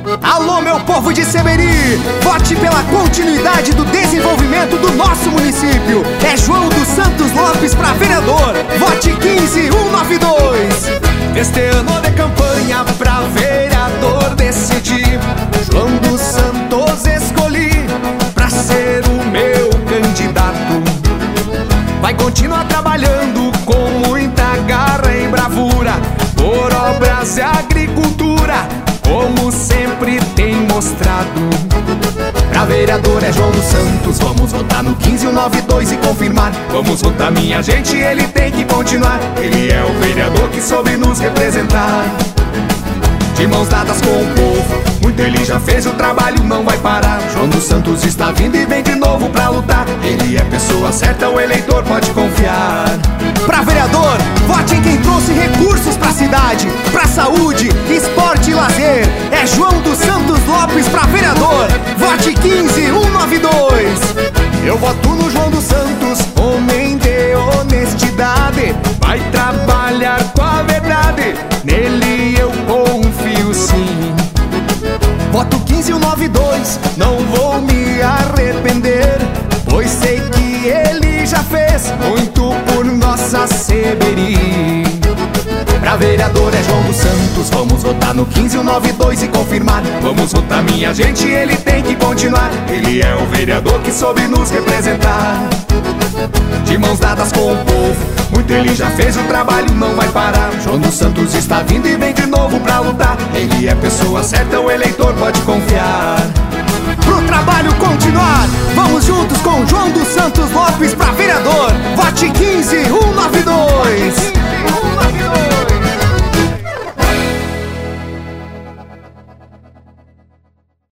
Alô, meu povo de Seberi, vote pela continuidade do desenvolvimento do nosso município. É João dos Santos Lopes pra vereador, vote 15192. Este ano de campanha pra vereador decidi, João dos Santos escolhi pra ser o meu candidato. Vai continuar trabalhando com muita garra e bravura por obras e agricultura, como sempre tem mostrado. Pra vereador é João dos Santos, vamos votar no 15192 e confirmar. Vamos votar minha gente, ele tem que continuar. Ele é o vereador que soube nos representar. De mãos dadas com o povo, muito ele já fez, o trabalho não vai parar. João dos Santos está vindo e vem de novo pra lutar. Ele é pessoa certa, o eleitor pode confiar. Pra vereador, vote em quem trouxe recursos pra cidade, pra saúde, esporte e lazer. É João dos Santos Lopes pra vereador, vote 15192. Eu voto no João dos Santos, homem de honestidade. Vai trabalhar com a verdade, nele eu confio sim. Voto 15192, não vou me arrepender, pois sei que ele já fez muito por nossa Seberi. Pra vereador é João dos Santos, vamos votar no 15192 e confirmar. Vamos votar minha gente, ele tem que continuar. Ele é o vereador que soube nos representar. De mãos dadas com o povo, muito ele já fez, o trabalho não vai parar. João dos Santos está vindo e vem de novo pra lutar. Ele é pessoa certa, o eleitor pode confiar. Pro trabalho continuar, vamos juntos com João dos Santos Lopes pra vereador, vote 15192.